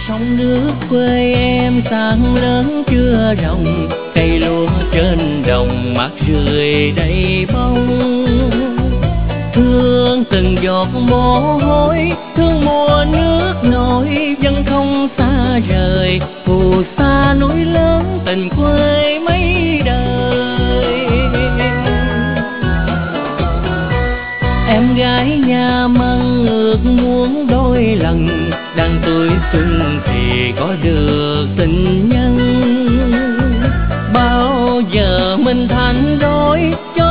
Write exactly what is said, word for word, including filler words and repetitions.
sông nước quê em sáng lớn chưa rồng, cây lúa trên đồng mắt rười đầy bông. Thương từng giọt mồ hôi, thương mùa nước nổi vẫn không xa rời, phù sa núi lớn tình quê mấy đời. Em gái nhà Măng ước muốn đôi lần, đang tuổi xuân thì có được tình nhân. Bao giờ mình thành đôi cho